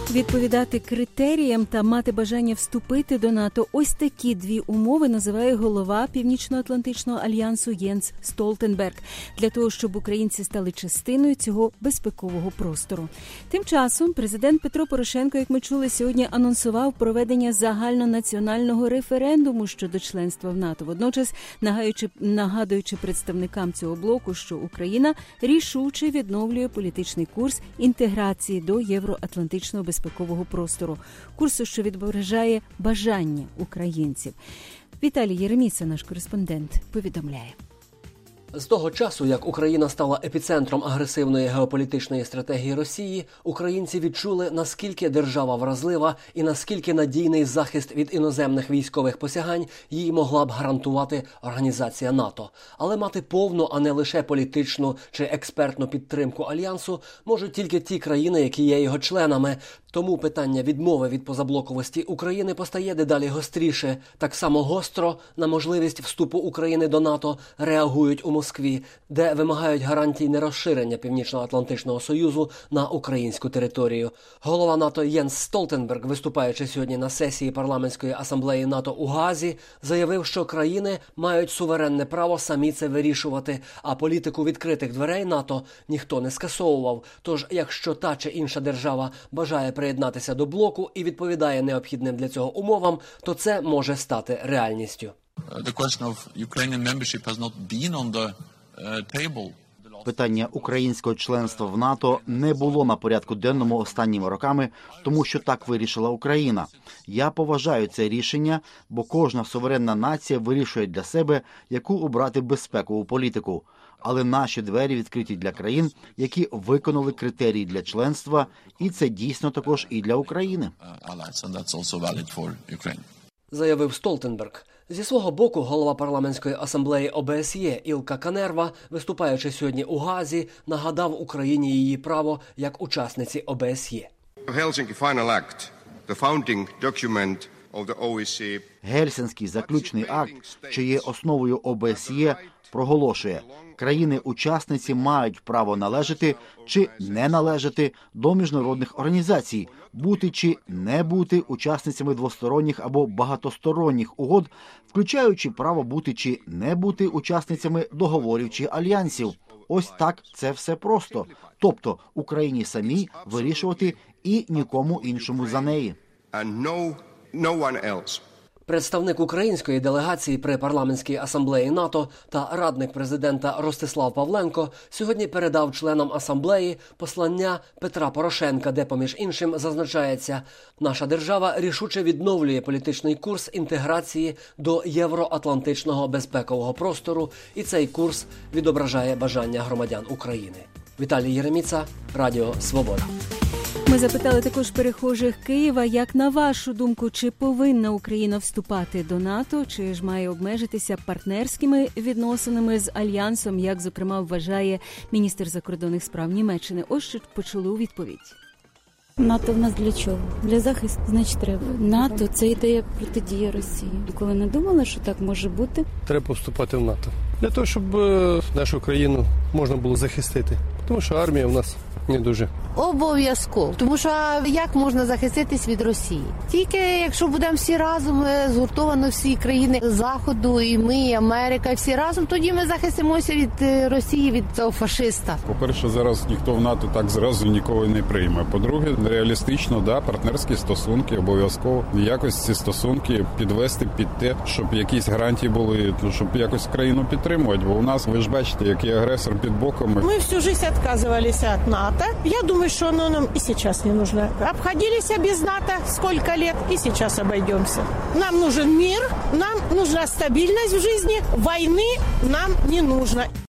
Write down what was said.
Відповідати критеріям та мати бажання вступити до НАТО – ось такі дві умови називає голова Північно-Атлантичного альянсу Єнс Столтенберг для того, щоб українці стали частиною цього безпекового простору. Тим часом президент Петро Порошенко, як ми чули, сьогодні анонсував проведення загальнонаціонального референдуму щодо членства в НАТО. Водночас нагадуючи представникам цього блоку, що Україна рішуче відновлює політичний курс інтеграції до євроатлантичного безпекового простору. Курсу, що відображає бажання українців. Віталій Єреміса, наш кореспондент, повідомляє. З того часу, як Україна стала епіцентром агресивної геополітичної стратегії Росії, українці відчули, наскільки держава вразлива і наскільки надійний захист від іноземних військових посягань їй могла б гарантувати Організація НАТО. Але мати повну, а не лише політичну чи експертну підтримку Альянсу можуть тільки ті країни, які є його членами. Тому питання відмови від позаблоковості України постає дедалі гостріше. Так само гостро на можливість вступу України до НАТО реагують у Москві, де вимагають гарантій нерозширення Північно-Атлантичного Союзу на українську територію. Голова НАТО Єнс Столтенберг, виступаючи сьогодні на сесії парламентської асамблеї НАТО у Гаазі, заявив, що країни мають суверенне право самі це вирішувати, а політику відкритих дверей НАТО ніхто не скасовував. Тож, якщо та чи інша держава бажає приєднатися до блоку і відповідає необхідним для цього умовам, то це може стати реальністю. Питання українського членства в НАТО не було на порядку денному останніми роками, тому що так вирішила Україна. Я поважаю це рішення, бо кожна суверенна нація вирішує для себе, яку обрати безпекову політику. Але наші двері відкриті для країн, які виконали критерії для членства, і це дійсно також і для України. Заявив Столтенберг. Зі свого боку, голова парламентської асамблеї ОБСЄ Ілка Канерва, виступаючи сьогодні у Гаазі, нагадав Україні її право як учасниці ОБСЄ. Гельсінський заключний акт, що є основою ОБСЄ, проголошує, країни-учасниці мають право належати чи не належати до міжнародних організацій, бути чи не бути учасницями двосторонніх або багатосторонніх угод, включаючи право бути чи не бути учасницями договорів чи альянсів. Ось так це все просто. Тобто Україні самій вирішувати і нікому іншому за неї. Представник української делегації при парламентській асамблеї НАТО та радник президента Ростислав Павленко сьогодні передав членам асамблеї послання Петра Порошенка, де, поміж іншим, зазначається: «Наша держава рішуче відновлює політичний курс інтеграції до євроатлантичного безпекового простору, і цей курс відображає бажання громадян України». Віталій Єреміца, Радіо Свобода. Ми запитали також перехожих Києва, як на вашу думку, чи повинна Україна вступати до НАТО, чи ж має обмежитися партнерськими відносинами з Альянсом, як, зокрема, вважає міністр закордонних справ Німеччини. Ось що почули у відповідь. НАТО в нас для чого? Для захисту, значить, треба. НАТО – це ідея протидії Росії. Коли не думали, що так може бути? Треба вступати в НАТО. Для того, щоб нашу країну можна було захистити. Тому що армія в нас не дуже. Обов'язково. Тому що як можна захиститись від Росії? Тільки якщо будемо всі разом, згуртовано всі країни Заходу, і ми, і Америка, всі разом, тоді ми захистимося від Росії, від цього фашиста. По-перше, зараз ніхто в НАТО так зразу нікого не прийме. По-друге, реалістично, партнерські стосунки обов'язково. Якось ці стосунки підвести під те, щоб якісь гарантії були, щоб якось країну підтримувати. Бо у нас, ви ж бачите, який агресор під боком. Ми всю життя відказувалися від НАТО. Я думаю, что оно нам и сейчас не нужно. Обходились без НАТО сколько лет, и сейчас обойдемся. Нам нужен мир, нам нужна стабильность в жизни, войны нам не нужно.